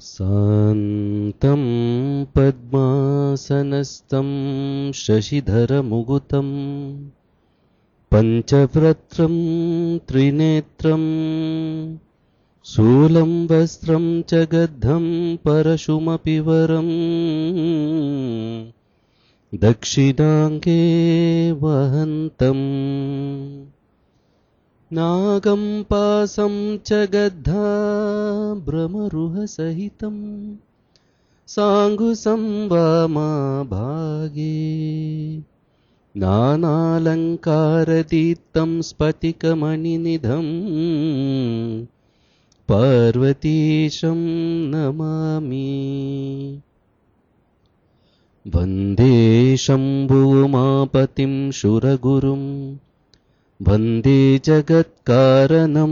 शान्तं पद्मासनस्थं शशिधरमुकुतं पञ्चवक्त्रं त्रिनेत्रं शूलं वस्त्रं च गद्धं परशुमपि वरं दक्षिणाङ्गे वहन्तम् नागं पासं च गद्धाभ्रमरुहसहितं साङ्गुसं वामभागे नानालङ्कारदीप्तं स्फटिकमणिनिधं पार्वतीशं नमामि। वन्दे शम्भुमापतिं शूरगुरुं वन्दे जगत्कारणं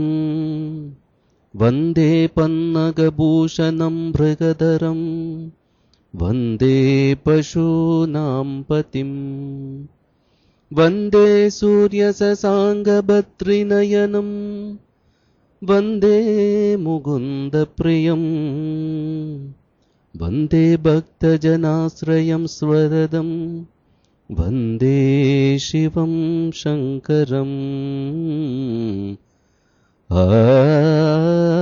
वन्दे पन्नगभूषणं मृगधरं वन्दे पशूनां पतिं वन्दे सूर्यशशाङ्कभद्रिनयनं वन्दे मुकुन्दप्रियं वन्दे भक्तजनाश्रयं स्वरदं वन्दे शिवं शङ्करम्।